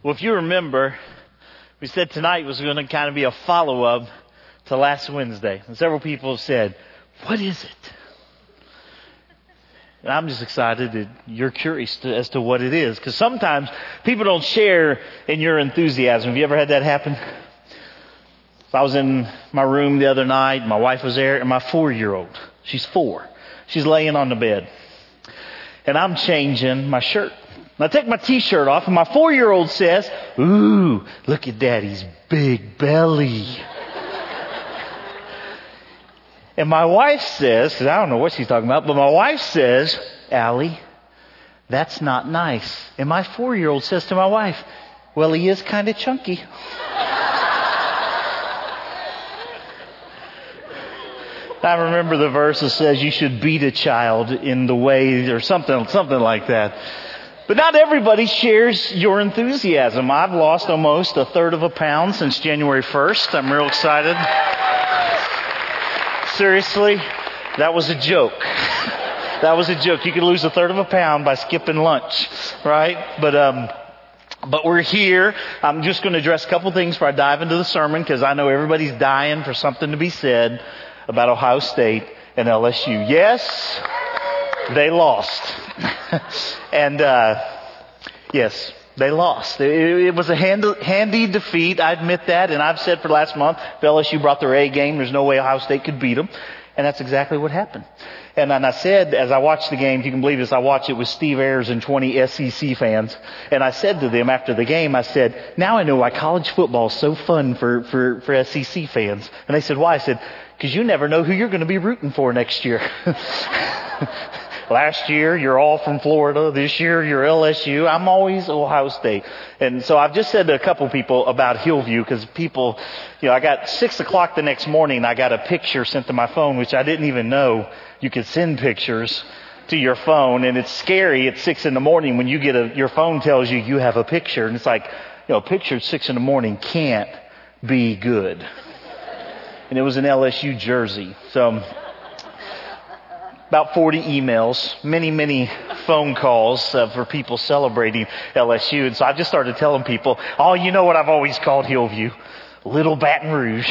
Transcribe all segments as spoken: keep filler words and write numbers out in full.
Well, if you remember, we said tonight was going to kind of be a follow-up to last Wednesday. And several people have said, what is it? And I'm just excited that you're curious to, as to what it is. Because sometimes people don't share in your enthusiasm. Have you ever had that happen? So I was in my room the other night. My wife was there. And my four-year-old, she's four. She's laying on the bed. And I'm changing my shirt. And I take my t-shirt off. And my four-year-old says, ooh, look at Daddy's big belly. And my wife says, because I don't know what she's talking about, but my wife says, Allie, that's not nice. And my four-year-old says to my wife, well, he is kind of chunky. I remember the verse that says you should beat a child in the way, or something, something like that. But not everybody shares your enthusiasm. I've lost almost a third of a pound since January first. I'm real excited. Seriously, that was a joke. That was a joke. You could lose a third of a pound by skipping lunch, right? But um, but we're here. I'm just going to address a couple things before I dive into the sermon, because I know everybody's dying for something to be said about Ohio State and L S U. Yes, they lost, and uh, yes. They lost. It was a handy defeat. I admit that. And I've said for last month, if L S U brought their A game, there's no way Ohio State could beat them. And that's exactly what happened. And then I said, as I watched the game, if you can believe this, I watched it with Steve Ayers and twenty S E C fans. And I said to them after the game, I said, now I know why college football is so fun for, for, for S E C fans. And they said, why? I said, because you never know who you're going to be rooting for next year. Last year, you're all from Florida. This year, you're L S U. I'm always Ohio State. And so I've just said to a couple people about Hillview, because people, you know, I got six o'clock the next morning, I got a picture sent to my phone, which I didn't even know you could send pictures to your phone. And it's scary at six in the morning when you get a, your phone tells you you have a picture. And it's like, you know, a picture at six in the morning can't be good. And it was an L S U jersey. So about forty emails, many, many phone calls uh, for people celebrating L S U. And so I just started telling people, oh, you know what I've always called Hillview? Little Baton Rouge.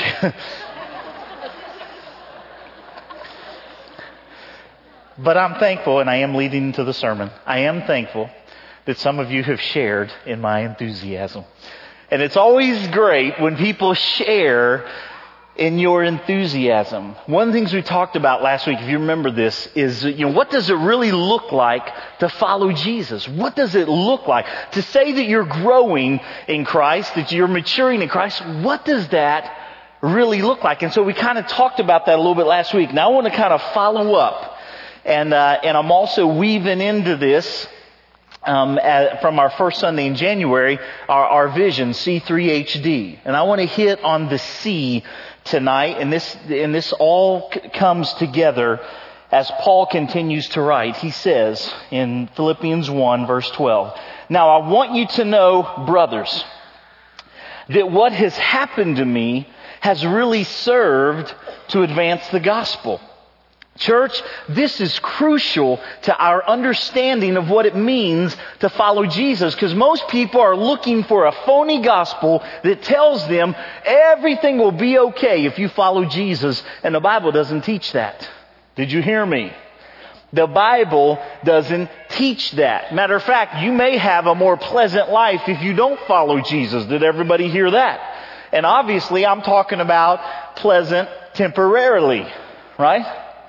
But I'm thankful, and I am leading into the sermon, I am thankful that some of you have shared in my enthusiasm. And it's always great when people share in your enthusiasm. One of the things we talked about last week, if you remember this, is, you know, what does it really look like to follow Jesus? What does it look like to say that you're growing in Christ, that you're maturing in Christ? What does that really look like? And so we kind of talked about that a little bit last week. Now I want to kind of follow up, and uh, and I'm also weaving into this Um, at, from our first Sunday in January, our, our vision, C three H D. And I want to hit on the C tonight, and this, and this all c- comes together as Paul continues to write. He says in Philippians one, verse twelve, now I want you to know, brothers, that what has happened to me has really served to advance the gospel. Church, this is crucial to our understanding of what it means to follow Jesus, because most people are looking for a phony gospel that tells them everything will be okay if you follow Jesus, and the Bible doesn't teach that. Did you hear me? The Bible doesn't teach that. Matter of fact, you may have a more pleasant life if you don't follow Jesus. Did everybody hear that? And obviously, I'm talking about pleasant temporarily, right?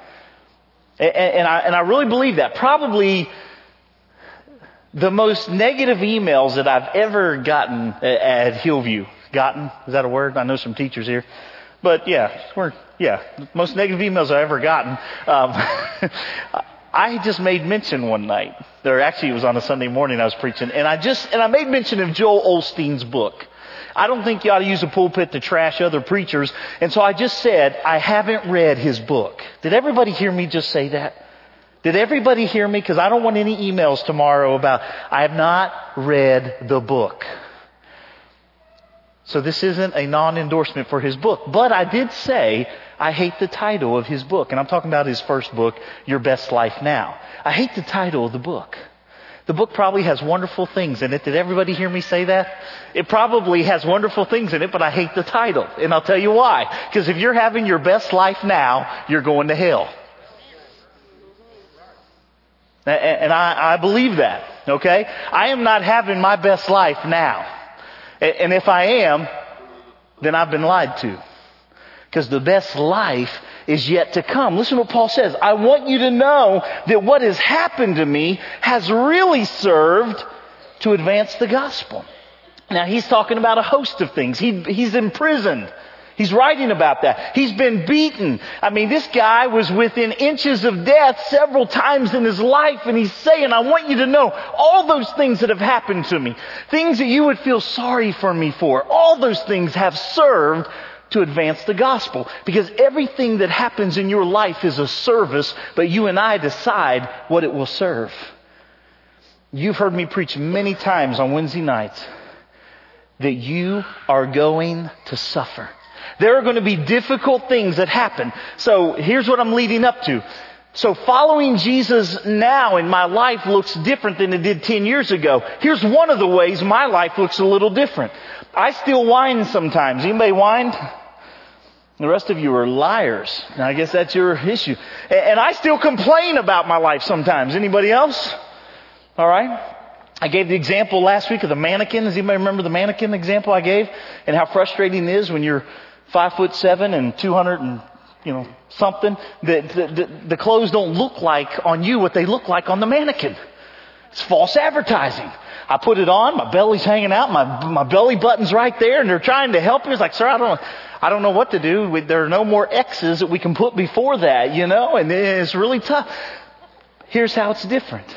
And I, and I really believe that. Probably the most negative emails that I've ever gotten at Hillview. Gotten? Is that a word? I know some teachers here. But yeah, we're, yeah, most negative emails I've ever gotten. Um, I just made mention one night. There actually, it was on a Sunday morning I was preaching. And I just, and I made mention of Joel Osteen's book. I don't think you ought to use a pulpit to trash other preachers. And so I just said, I haven't read his book. Did everybody hear me just say that? Did everybody hear me? Because I don't want any emails tomorrow about, I have not read the book. So this isn't a non-endorsement for his book. But I did say, I hate the title of his book. And I'm talking about his first book, Your Best Life Now. I hate the title of the book. The book probably has wonderful things in it. Did everybody hear me say that? It probably has wonderful things in it, but I hate the title. And I'll tell you why. Because if you're having your best life now, you're going to hell. And I, I believe that, okay? I am not having my best life now. And if I am, then I've been lied to. Because the best life is yet to come. Listen to what Paul says. I want you to know that what has happened to me has really served to advance the gospel. Now he's talking about a host of things. He, he's imprisoned. He's writing about that. He's been beaten. I mean, this guy was within inches of death several times in his life. And he's saying, I want you to know all those things that have happened to me, things that you would feel sorry for me for, all those things have served to advance the gospel. Because everything that happens in your life is a service, but you and I decide what it will serve. You've heard me preach many times on Wednesday nights that you are going to suffer. There are going to be difficult things that happen. So here's what I'm leading up to. So following Jesus now in my life looks different than it did ten years ago. Here's one of the ways my life looks a little different. I still whine sometimes. Anybody whine? The rest of you are liars. I guess that's your issue. And I still complain about my life sometimes. Anybody else? All right. I gave the example last week of the mannequin. Does anybody remember the mannequin example I gave? And how frustrating it is when you're five foot seven and two hundred and, you know, something. The, the, the, the clothes don't look like on you what they look like on the mannequin. It's false advertising. I put it on, my belly's hanging out, my my belly button's right there, and they're trying to help me. It's like, sir, I don't I don't know what to do. We, there are no more X's that we can put before that, you know, and it's really tough. Here's how it's different.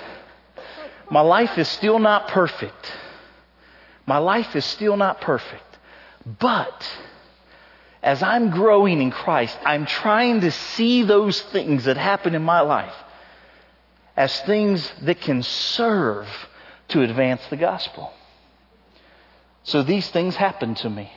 My life is still not perfect. My life is still not perfect. But as I'm growing in Christ, I'm trying to see those things that happen in my life as things that can serve to advance the gospel. So these things happen to me.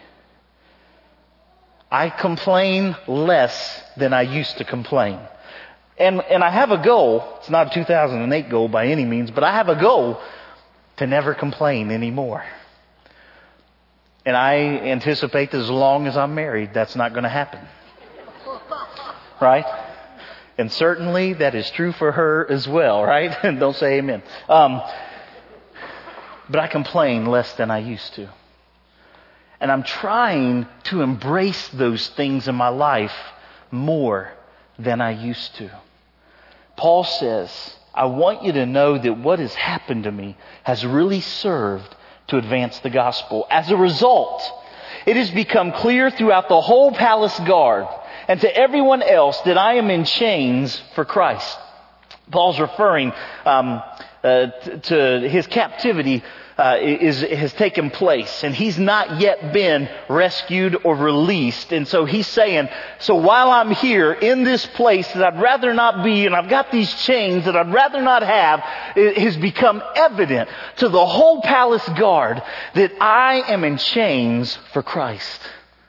I complain less than I used to complain. And and I have a goal. It's not a two thousand eight goal by any means, but I have a goal to never complain anymore. And I anticipate that as long as I'm married, that's not going to happen. Right? And certainly that is true for her as well, right? Don't say amen. Um, but I complain less than I used to. And I'm trying to embrace those things in my life more than I used to. Paul says, I want you to know that what has happened to me has really served to advance the gospel. As a result, it has become clear throughout the whole palace guard and to everyone else that I am in chains for Christ. Paul's referring um, uh, t- to his captivity uh, is has taken place, and he's not yet been rescued or released. And so he's saying, so while I'm here in this place that I'd rather not be, and I've got these chains that I'd rather not have, it has become evident to the whole palace guard that I am in chains for Christ.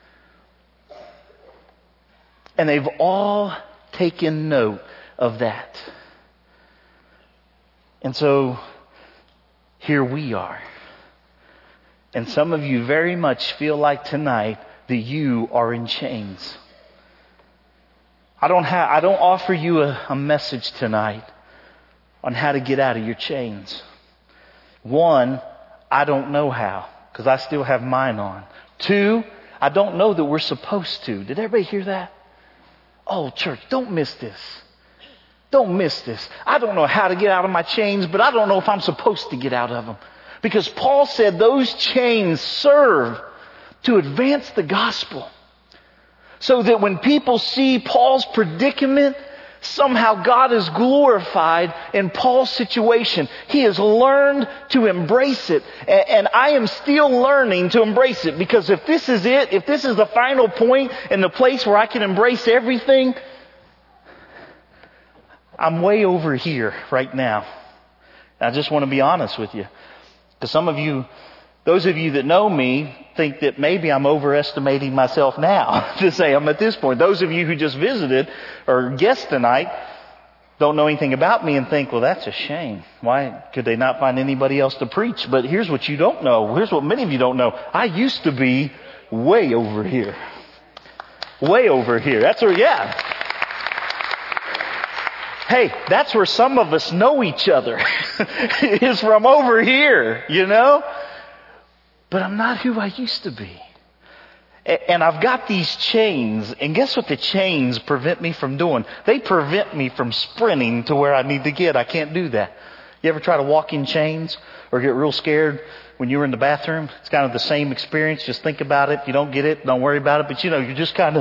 And they've all taken note of that. And so here we are. And some of you very much feel like tonight that you are in chains. I don't have, I don't offer you a, a message tonight on how to get out of your chains. One, I don't know how, because I still have mine on. Two, I don't know that we're supposed to. Did everybody hear that? Oh, church, don't miss this. Don't miss this. I don't know how to get out of my chains, but I don't know if I'm supposed to get out of them. Because Paul said those chains serve to advance the gospel. So that when people see Paul's predicament, somehow God is glorified in Paul's situation. He has learned to embrace it. And I am still learning to embrace it. Because if this is it, if this is the final point and the place where I can embrace everything, I'm way over here right now. I just want to be honest with you. Because some of you, those of you that know me, think that maybe I'm overestimating myself now to say I'm at this point. Those of you who just visited or guests tonight, don't know anything about me and think, well, that's a shame. Why could they not find anybody else to preach? But here's what you don't know. Here's what many of you don't know. I used to be way over here. Way over here. That's where, yeah. Hey, that's where some of us know each other. Is from over here, you know? But I'm not who I used to be. And I've got these chains, and guess what the chains prevent me from doing? They prevent me from sprinting to where I need to get. I can't do that. You ever try to walk in chains or get real scared when you were in the bathroom? It's kind of the same experience. Just think about it. If you don't get it, don't worry about it. But you know, you're just kind of,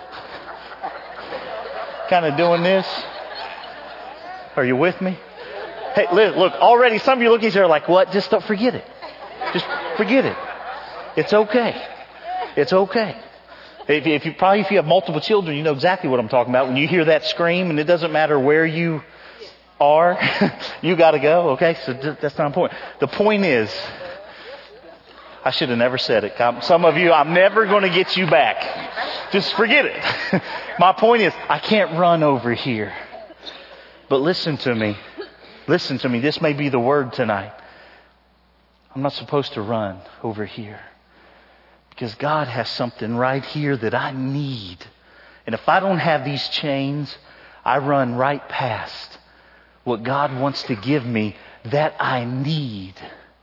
kind of doing this. Are you with me? Hey, look, already some of you look at each other like, what? Just don't forget it. Just forget it. It's okay. It's okay. If, if you probably if you have multiple children, you know exactly what I'm talking about. When you hear that scream, and it doesn't matter where you are, you got to go. Okay, so that's not important. The point is, I should have never said it. Some of you, I'm never going to get you back. Just forget it. My point is, I can't run over here. But listen to me. Listen to me. This may be the word tonight. I'm not supposed to run over here. Because God has something right here that I need. And if I don't have these chains, I run right past what God wants to give me that I need.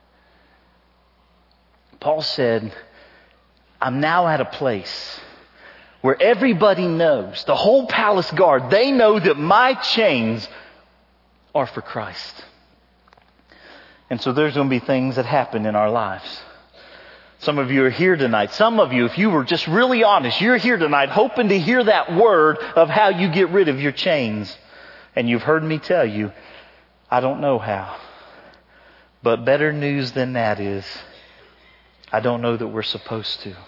Paul said, I'm now at a place where everybody knows, the whole palace guard, they know that my chains are for Christ. And so there's going to be things that happen in our lives. Some of you are here tonight. Some of you, if you were just really honest, you're here tonight hoping to hear that word of how you get rid of your chains. And you've heard me tell you, I don't know how. But better news than that is, I don't know that we're supposed to.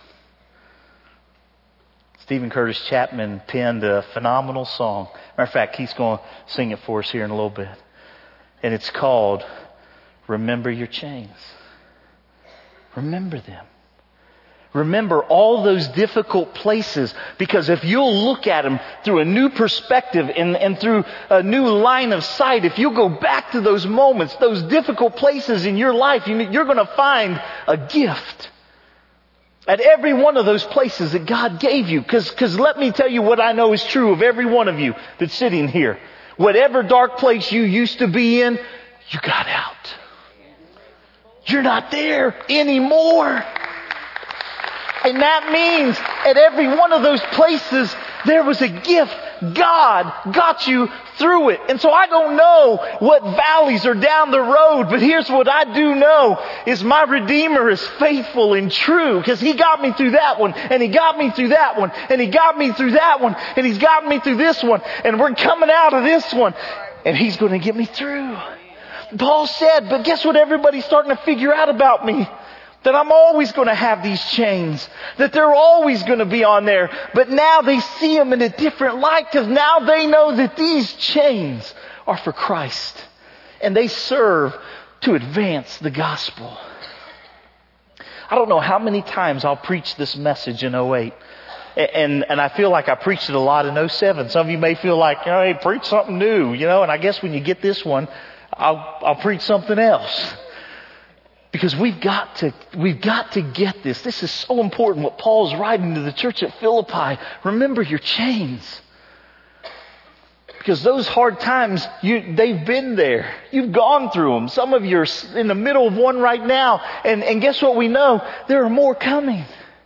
Stephen Curtis Chapman penned a phenomenal song. Matter of fact, he's going to sing it for us here in a little bit. And it's called, Remember Your Chains. Remember them. Remember all those difficult places, because if you'll look at them through a new perspective and, and through a new line of sight, if you'll go back to those moments, those difficult places in your life, you're going to find a gift at every one of those places that God gave you. Because because let me tell you what I know is true of every one of you that's sitting here. Whatever dark place you used to be in, you got out. You're not there anymore. And that means at every one of those places, there was a gift. God got you through it. And so I don't know what valleys are down the road, but here's what I do know is my Redeemer is faithful and true, because He got me through that one, and He got me through that one, and He got me through that one, and He's got me through this one, and we're coming out of this one, and He's going to get me through. Paul said, but guess what everybody's starting to figure out about me? That I'm always going to have these chains. That they're always going to be on there. But now they see them in a different light, because now they know that these chains are for Christ. And they serve to advance the gospel. I don't know how many times I'll preach this message in oh eight. And, and I feel like I preached it a lot in oh seven. Some of you may feel like, oh, hey, preach something new, you know. And I guess when you get this one, I'll, I'll preach something else. Because we've got to, we've got to get this. This is so important what Paul's writing to the church at Philippi. Remember your chains. Because those hard times, you, they've been there. You've gone through them. Some of you are in the middle of one right now. And, and guess what we know? There are more coming.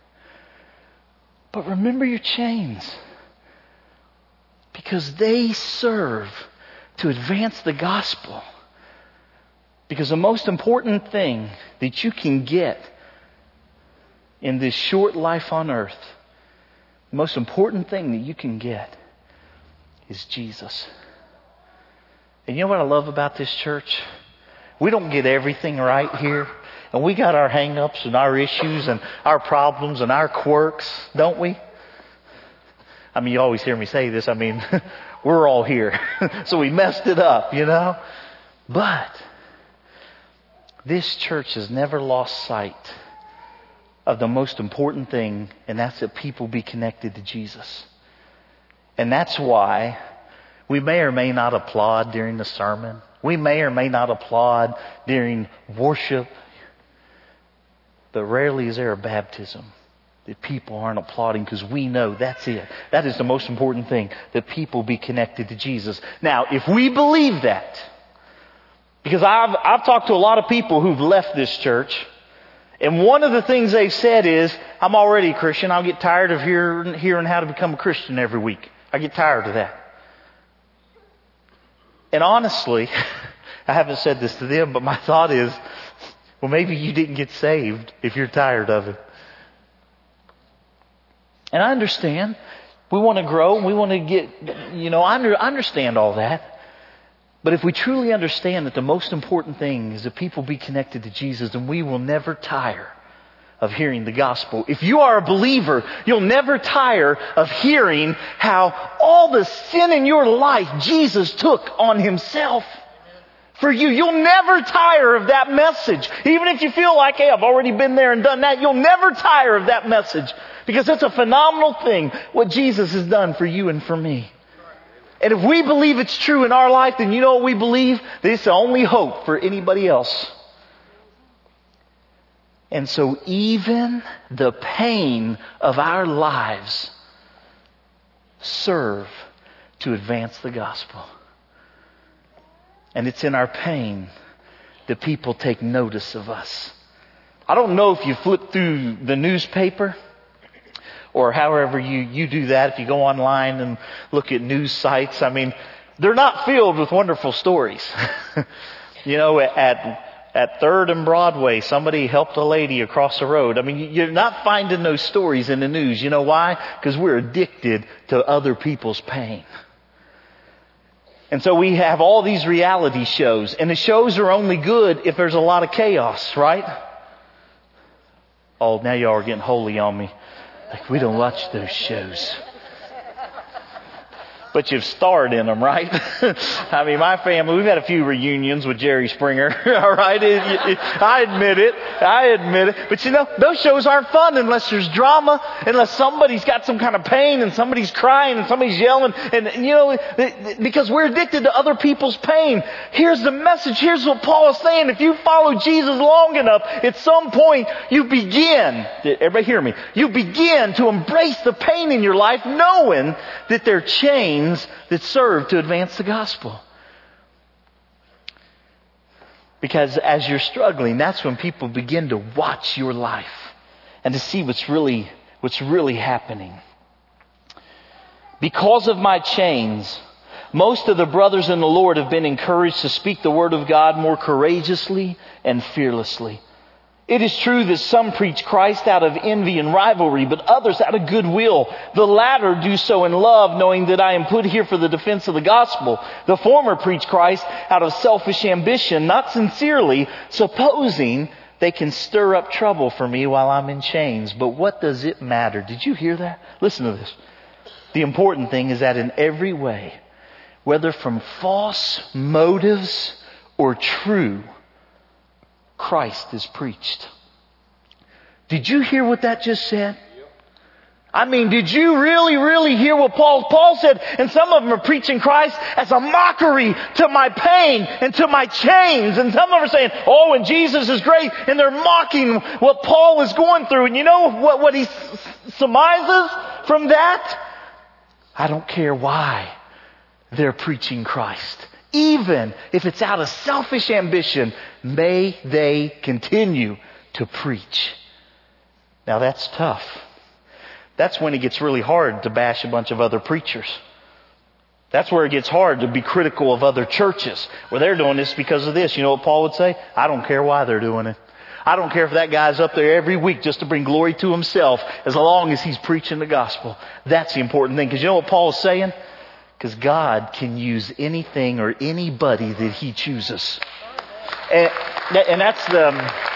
But remember your chains. Because they serve to advance the gospel. Because the most important thing that you can get in this short life on earth, the most important thing that you can get is Jesus. And you know what I love about this church? We don't get everything right here. And we got our hang-ups and our issues and our problems and our quirks, don't we? I mean, you always hear me say this. I mean, we're all here. So we messed it up, you know? But this church has never lost sight of the most important thing, and that's that people be connected to Jesus. And that's why We may or may not applaud during the sermon. We may or may not applaud during worship. But rarely is there a baptism that people aren't applauding, because we know that's it. That is the most important thing, that people be connected to Jesus. Now, if we believe that, because I've, I've talked to a lot of people who've left this church, and one of the things they've said is, I'm already a Christian. I'll get tired of hearing, hearing how to become a Christian every week. I get tired of that. And honestly, I haven't said this to them, but my thought is, well, maybe you didn't get saved if you're tired of it. And I understand. We want to grow. We want to get, you know, I understand all that. But if we truly understand that the most important thing is that people be connected to Jesus, then we will never tire of hearing the gospel. If you are a believer, you'll never tire of hearing how all the sin in your life Jesus took on Himself for you. You'll never tire of that message. Even if you feel like, hey, I've already been there and done that, you'll never tire of that message. Because it's a phenomenal thing what Jesus has done for you and for me. And if we believe it's true in our life, then you know what we believe? That it's the only hope for anybody else. And so even the pain of our lives serve to advance the gospel. And it's in our pain that people take notice of us. I don't know if you flip through the newspaper or however you, you do that, if you go online and look at news sites. I mean, they're not filled with wonderful stories. You know, at at Third and Broadway, somebody helped a lady across the road. I mean, you're not finding those stories in the news. You know why? Because we're addicted to other people's pain. And so we have all these reality shows. And the shows are only good if there's a lot of chaos, right? Oh, now y'all are getting holy on me. Like, we don't watch those shows. But you've starred in them, right? I mean, my family, we've had a few reunions with Jerry Springer. All right? It, it, I admit it. I admit it. But you know, those shows aren't fun unless there's drama, unless somebody's got some kind of pain and somebody's crying and somebody's yelling. And, you know, because we're addicted to other people's pain. Here's the message. Here's what Paul is saying. If you follow Jesus long enough, at some point you begin, everybody hear me, you begin to embrace the pain in your life, knowing that they're chains that serve to advance the gospel. Because as you're struggling, that's when people begin to watch your life and to see what's really, what's really happening. Because of my chains, most of the brothers in the Lord have been encouraged to speak the word of God more courageously and fearlessly. It is true that some preach Christ out of envy and rivalry, but others out of goodwill. The latter do so in love, knowing that I am put here for the defense of the gospel. The former preach Christ out of selfish ambition, not sincerely, supposing they can stir up trouble for me while I'm in chains. But what does it matter? Did you hear that? Listen to this. The important thing is that in every way, whether from false motives or true, Christ is preached. Did you hear what that just said? I mean, did you really, really hear what Paul, Paul said? And some of them are preaching Christ as a mockery to my pain and to my chains. And some of them are saying, oh, and Jesus is great. And they're mocking what Paul was going through. And you know what, what he surmises from that? I don't care why they're preaching Christ. Even if it's out of selfish ambition, may they continue to preach. Now that's tough. That's when it gets really hard to bash a bunch of other preachers. That's where it gets hard to be critical of other churches. Well, they're doing this because of this. You know what Paul would say? I don't care why they're doing it. I don't care if that guy's up there every week just to bring glory to himself, as long as he's preaching the gospel. That's the important thing. Because you know what Paul is saying? Because God can use anything or anybody that He chooses. And, and that's the,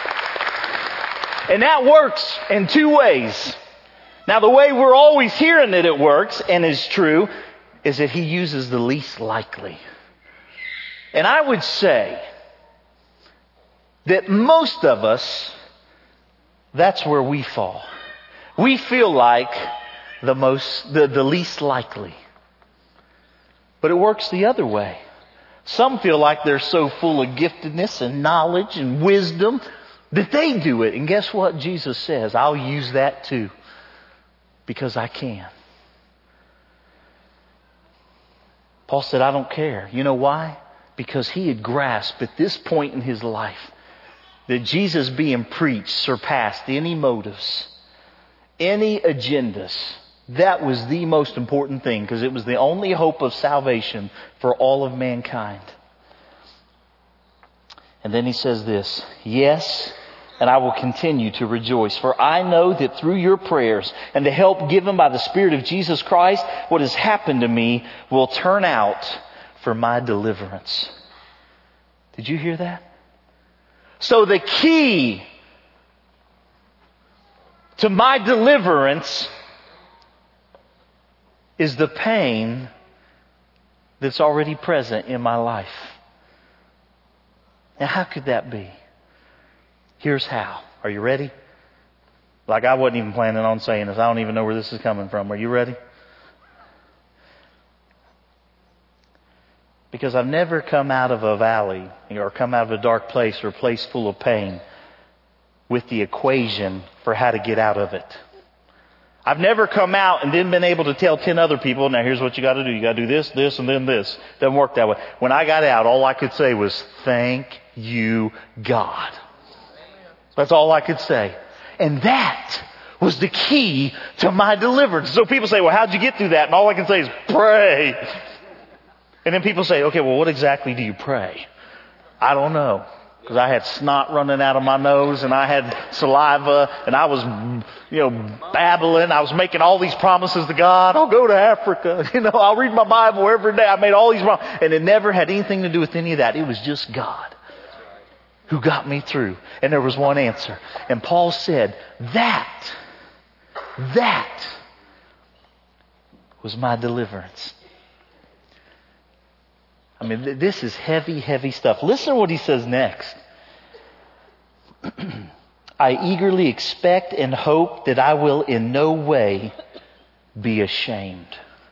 and that works in two ways. Now, the way we're always hearing that it works and is true is that He uses the least likely. And I would say that most of us, that's where we fall. We feel like the most, the, the least likely. But it works the other way. Some feel like they're so full of giftedness and knowledge and wisdom that they do it. And guess what? Jesus says, I'll use that too. Because I can. Paul said, I don't care. You know why? Because he had grasped at this point in his life that Jesus being preached surpassed any motives, any agendas. That was the most important thing, because it was the only hope of salvation for all of mankind. And then he says this, yes, and I will continue to rejoice, for I know that through your prayers and the help given by the Spirit of Jesus Christ, what has happened to me will turn out for my deliverance. Did you hear that? So the key to my deliverance is the pain that's already present in my life. Now, how could that be? Here's how. Are you ready? Like, I wasn't even planning on saying this. I don't even know where this is coming from. Are you ready? Because I've never come out of a valley or come out of a dark place or a place full of pain with the equation for how to get out of it. I've never come out and then been able to tell ten other people, now here's what you got to do. You got to do this, this, and then this. Doesn't work that way. When I got out, all I could say was, thank you, God. That's all I could say. And that was the key to my deliverance. So people say, well, how'd you get through that? And all I can say is pray. And then people say, okay, well, what exactly do you pray? I don't know. Because I had snot running out of my nose and I had saliva and I was, you know, babbling. I was making all these promises to God. I'll go to Africa. You know, I'll read my Bible every day. I made all these promises. And it never had anything to do with any of that. It was just God who got me through. And there was one answer. And Paul said, that, that was my deliverance. I mean, this is heavy, heavy stuff. Listen to what he says next. I eagerly expect and hope that I will in no way be ashamed.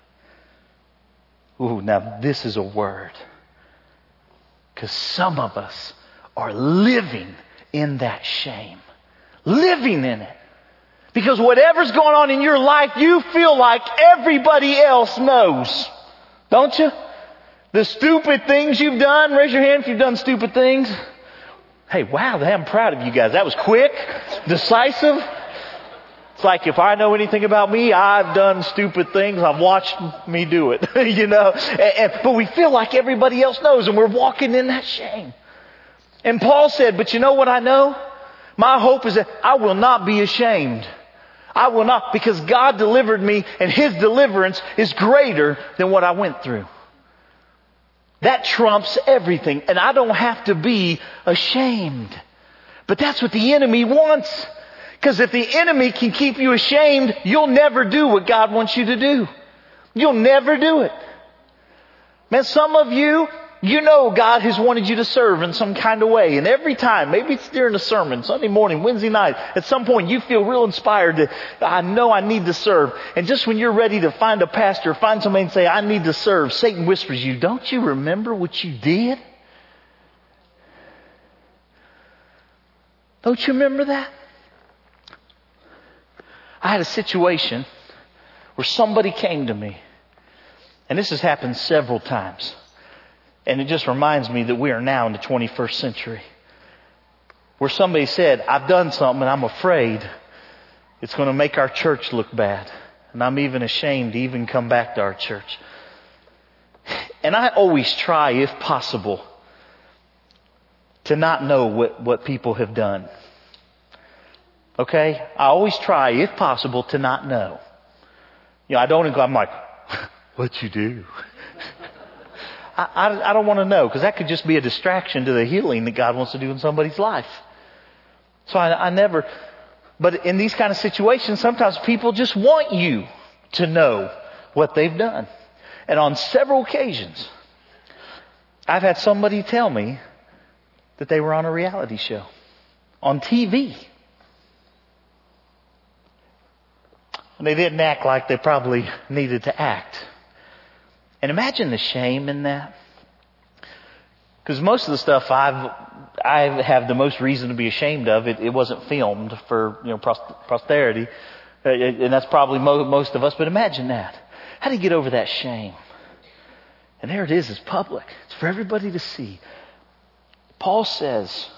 Ooh, now this is a word. Because some of us are living in that shame. Living in it. Because whatever's going on in your life, you feel like everybody else knows. Don't you? The stupid things you've done. Raise your hand if you've done stupid things. Hey, wow, I'm proud of you guys. That was quick, decisive. It's like if I know anything about me, I've done stupid things. I've watched me do it, you know. And, and, but we feel like everybody else knows, and we're walking in that shame. And Paul said, but you know what I know? My hope is that I will not be ashamed. I will not, because God delivered me, and His deliverance is greater than what I went through. That trumps everything. And I don't have to be ashamed. But that's what the enemy wants. Because if the enemy can keep you ashamed, you'll never do what God wants you to do. You'll never do it. Man, some of you, you know God has wanted you to serve in some kind of way. And every time, maybe it's during a sermon, Sunday morning, Wednesday night, at some point you feel real inspired to, I know I need to serve. And just when you're ready to find a pastor, find somebody and say, I need to serve, Satan whispers you, don't you remember what you did? Don't you remember that? I had a situation where somebody came to me. And this has happened several times. And it just reminds me that we are now in the twenty-first century. Where somebody said, I've done something and I'm afraid it's going to make our church look bad. And I'm even ashamed to even come back to our church. And I always try, if possible, to not know what, what people have done. Okay? I always try, if possible, to not know. You know, I don't go, I'm like, what'd you do? I, I, I don't want to know, because that could just be a distraction to the healing that God wants to do in somebody's life. So I, I never, but in these kind of situations, sometimes people just want you to know what they've done. And on several occasions, I've had somebody tell me that they were on a reality show on T V. And they didn't act like they probably needed to act. And imagine the shame in that. Because most of the stuff I've, I have the most reason to be ashamed of, it, it wasn't filmed for, you know, posterity. And that's probably mo- most of us. But imagine that. How do you get over that shame? And there it is. It's public. It's for everybody to see. Paul says,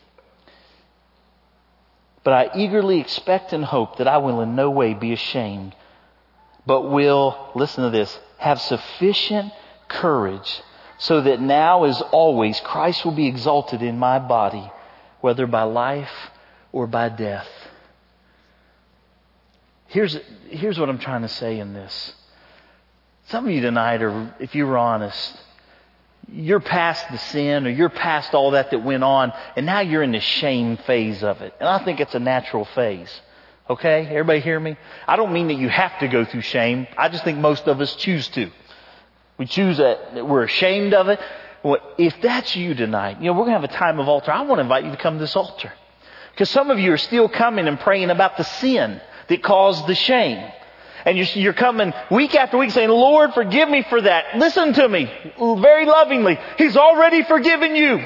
but I eagerly expect and hope that I will in no way be ashamed, but will, listen to this, have sufficient courage so that now as always Christ will be exalted in my body, whether by life or by death. Here's, here's what I'm trying to say in this. Some of you tonight are, if you were honest, you're past the sin or you're past all that that went on, and now you're in the shame phase of it. And I think it's a natural phase. Okay? Everybody hear me? I don't mean that you have to go through shame. I just think most of us choose to. We choose that we're ashamed of it. Well, if that's you tonight, you know, we're going to have a time of altar. I want to invite you to come to this altar. Because some of you are still coming and praying about the sin that caused the shame. And you're, you're coming week after week saying, Lord, forgive me for that. Listen to me very lovingly. He's already forgiven you.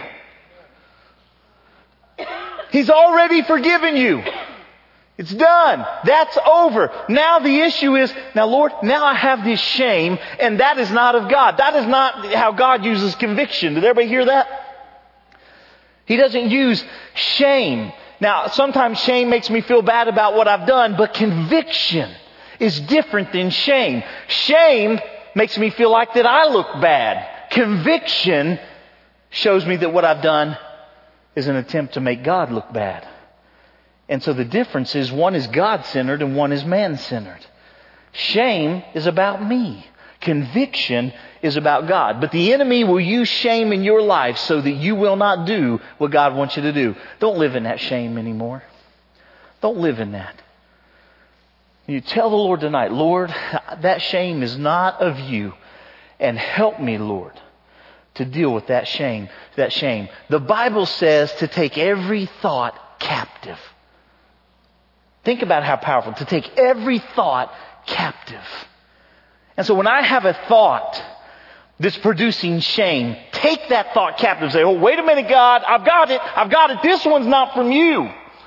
He's already forgiven you. It's done. That's over. Now the issue is, now Lord, now I have this shame, and that is not of God. That is not how God uses conviction. Did everybody hear that? He doesn't use shame. Now, sometimes shame makes me feel bad about what I've done, but conviction is different than shame. Shame makes me feel like that I look bad. Conviction shows me that what I've done is an attempt to make God look bad. And so the difference is one is God-centered and one is man-centered. Shame is about me. Conviction is about God. But the enemy will use shame in your life so that you will not do what God wants you to do. Don't live in that shame anymore. Don't live in that. You tell the Lord tonight, Lord, that shame is not of you. And help me, Lord, to deal with that shame. That shame. The Bible says to take every thought captive. Think about how powerful. To take every thought captive. And so when I have a thought that's producing shame, take that thought captive and say, oh, wait a minute, God, I've got it. I've got it. This one's not from you.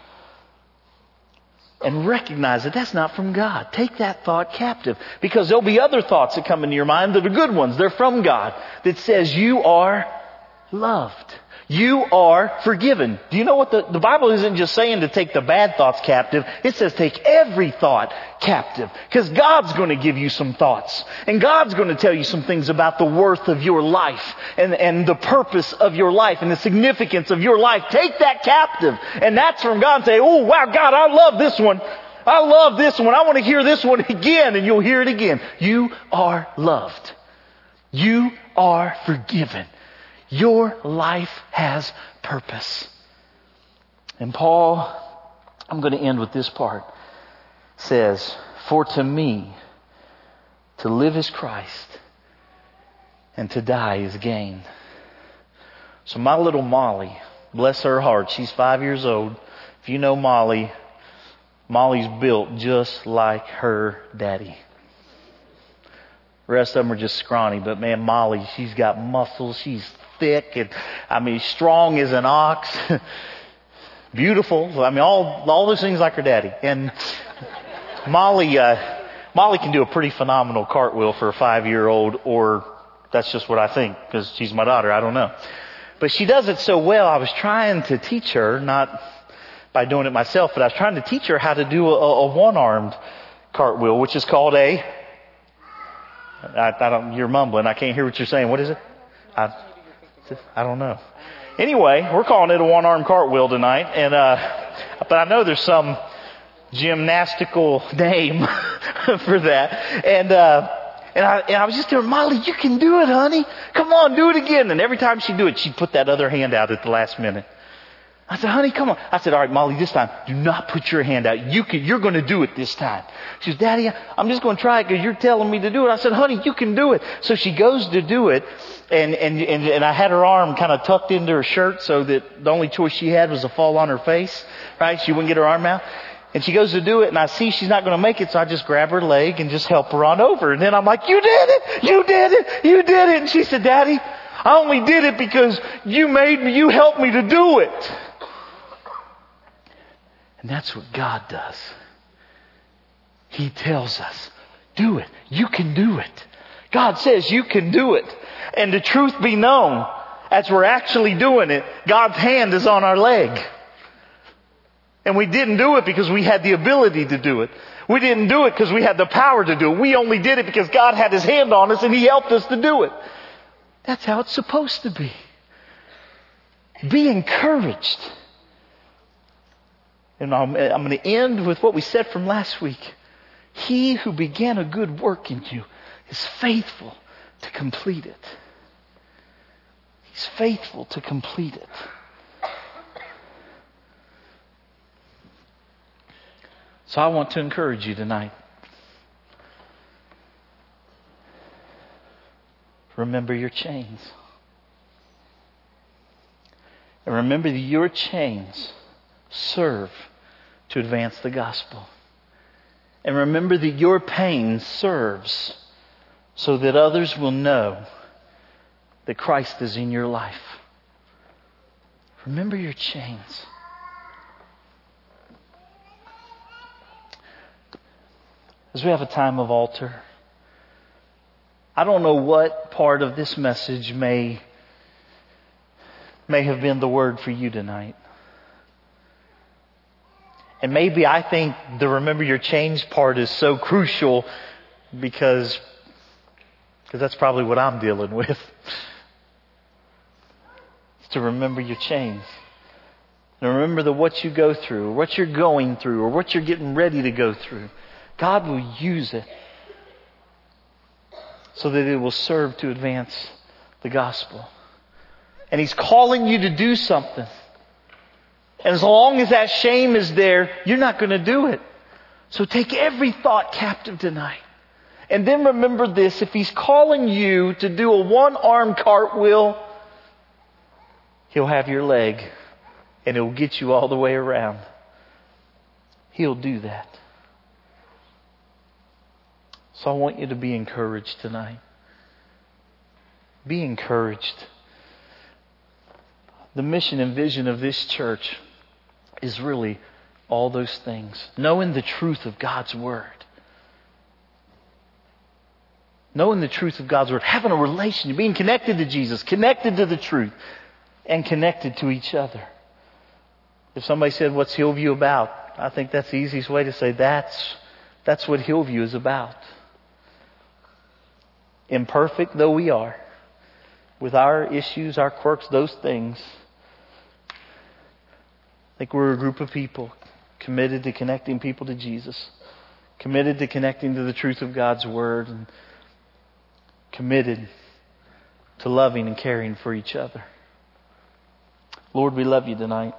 And recognize that that's not from God. Take that thought captive. Because there'll be other thoughts that come into your mind that are good ones. They're from God. That says you are loved. You are forgiven. Do you know what the, the Bible isn't just saying to take the bad thoughts captive. It says take every thought captive. Because God's going to give you some thoughts. And God's going to tell you some things about the worth of your life. And, and the purpose of your life. And the significance of your life. Take that captive. And that's from God. And say, oh wow, God, I love this one. I love this one. I want to hear this one again. And you'll hear it again. You are loved. You are forgiven. Your life has purpose. And Paul, I'm going to end with this part, says, for to me, to live is Christ, and to die is gain. So my little Molly, bless her heart, she's five years old. If you know Molly, Molly's built just like her daddy. The rest of them are just scrawny, but man, Molly, she's got muscles, she's thick, and I mean, strong as an ox, beautiful. I mean, all all those things like her daddy. And Molly, uh, Molly can do a pretty phenomenal cartwheel for a five-year-old, or that's just what I think because she's my daughter. I don't know, but she does it so well. I was trying to teach her, not by doing it myself, but I was trying to teach her how to do a, a one-armed cartwheel, which is called a. I, I don't. You're mumbling. I can't hear what you're saying. What is it? I, I don't know. Anyway, we're calling it a one-arm cartwheel tonight, and uh, but I know there's some gymnastical name for that. And uh, and I and I was just telling her, Molly, you can do it, honey. Come on, do it again. And every time she'd do it, she'd put that other hand out at the last minute. I said, honey, come on. I said, all right, Molly, this time, do not put your hand out. You can, you're going to do it this time. She says, Daddy, I'm just going to try it because you're telling me to do it. I said, honey, you can do it. So she goes to do it, and, and, and, and I had her arm kind of tucked into her shirt so that the only choice she had was to fall on her face, right? She wouldn't get her arm out. And she goes to do it, and I see she's not going to make it, so I just grab her leg and just help her on over. And then I'm like, you did it! You did it! You did it! And she said, Daddy, I only did it because you made me, you helped me to do it. And that's what God does. He tells us, do it. You can do it. God says you can do it. And the truth be known, as we're actually doing it, God's hand is on our leg. And we didn't do it because we had the ability to do it. We didn't do it because we had the power to do it. We only did it because God had His hand on us and He helped us to do it. That's how it's supposed to be. Be encouraged. And I'm, I'm going to end with what we said from last week. He who began a good work in you is faithful to complete it. He's faithful to complete it. So I want to encourage you tonight. Remember your chains. And remember that your chains serve to advance the gospel. And remember that your pain serves so that others will know that Christ is in your life. Remember your chains. As we have a time of altar, I don't know what part of this message may, may have been the word for you tonight. And maybe I think the remember your chains part is so crucial because, because that's probably what I'm dealing with. It's to remember your chains. And remember that what you go through, or what you're going through, or what you're getting ready to go through, God will use it so that it will serve to advance the gospel. And He's calling you to do something. And as long as that shame is there, you're not going to do it. So take every thought captive tonight. And then remember this, if He's calling you to do a one-arm cartwheel, He'll have your leg and it'll get you all the way around. He'll do that. So I want you to be encouraged tonight. Be encouraged. The mission and vision of this church is really all those things. Knowing the truth of God's Word. Knowing the truth of God's Word. Having a relationship. Being connected to Jesus. Connected to the truth. And connected to each other. If somebody said, what's Hillview about? I think that's the easiest way to say that's, that's what Hillview is about. Imperfect though we are. With our issues, our quirks, those things. I think we're a group of people committed to connecting people to Jesus. Committed to connecting to the truth of God's Word. And committed to loving and caring for each other. Lord, we love You tonight.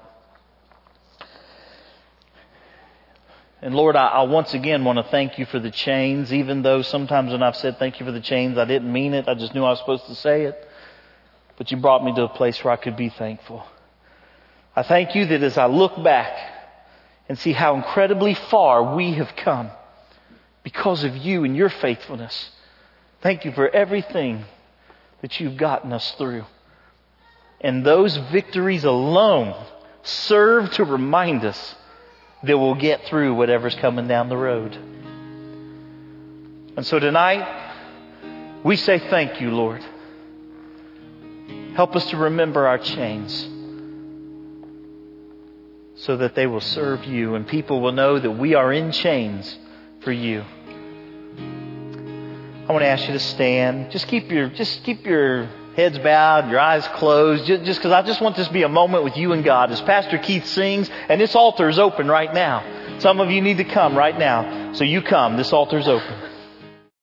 And Lord, I, I once again want to thank You for the chains, even though sometimes when I've said thank You for the chains, I didn't mean it. I just knew I was supposed to say it. But You brought me to a place where I could be thankful. I thank You that as I look back and see how incredibly far we have come because of You and Your faithfulness, thank You for everything that You've gotten us through. And those victories alone serve to remind us that we'll get through whatever's coming down the road. And so tonight, we say thank You, Lord. Help us to remember our chains so that they will serve You and people will know that we are in chains for You. I want to ask you to stand. Just keep your, just keep your heads bowed, your eyes closed, just because I just want this to be a moment with you and God as Pastor Keith sings, and this altar is open right now. Some of you need to come right now. So you come. This altar is open.